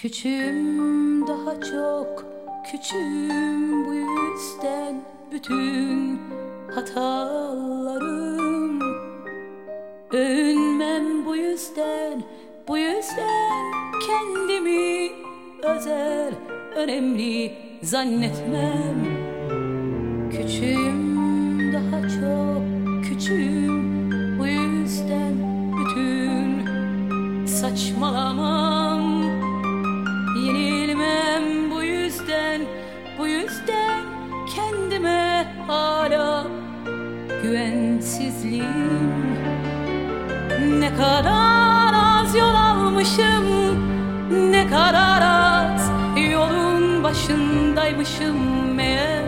Küçüğüm, daha çok küçüğüm, bu yüzden bütün hatalarım. Övünmem bu yüzden, bu yüzden kendimi özel, önemli zannetmem. Küçüğüm, daha çok küçüğüm, bu yüzden bütün saçmalamam. Yenilmem bu yüzden, bu yüzden kendime hala güvensizliğim. Ne kadar az yol almışım, ne kadar az yolun başındaymışım meğer.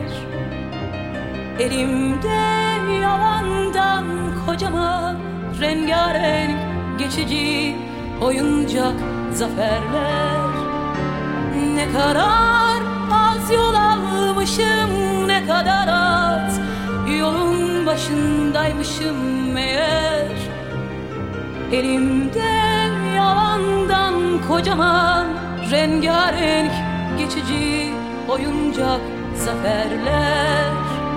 Elimde yalandan kocaman rengarenk geçici oyuncak zaferler. Ne kadar az yol almışım, ne kadar az yolun başındaymışım meğer. Elimde yalandan kocaman rengarenk geçici oyuncak zaferler.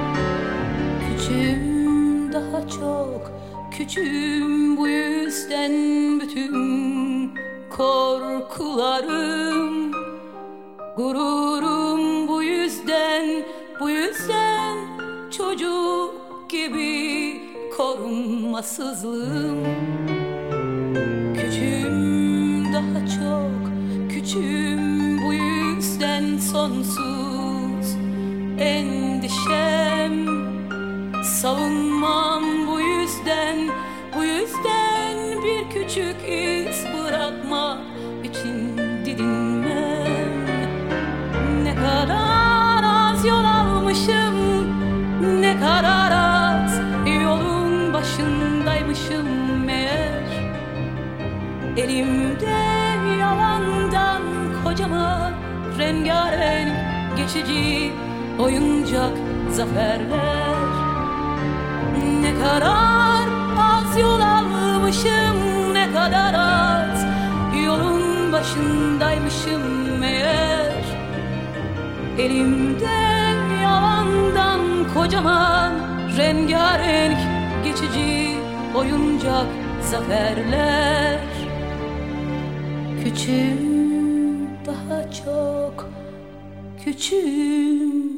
Küçüğüm, daha çok küçüğüm, bu yüzden bütün korkularım, gururum bu yüzden, bu yüzden çocuk gibi korunmasızlığım. Küçüğüm, daha çok küçüğüm, bu yüzden sonsuz endişem. Savunmam bu yüzden, bu yüzden bir küçük iz bırakmak için didinmem. Ne kadar az yol almışım, ne kadar az yolun başındaymışım meğer. Elimde yalandan kocaman rengarenk geçici oyuncak zaferler. Ne kadar az yol almışım, ne kadar az yolun başındaymışım meğer. Elimde yalandan kocaman rengarenk geçici oyuncak zaferler. Küçüğüm, daha çok küçüğüm.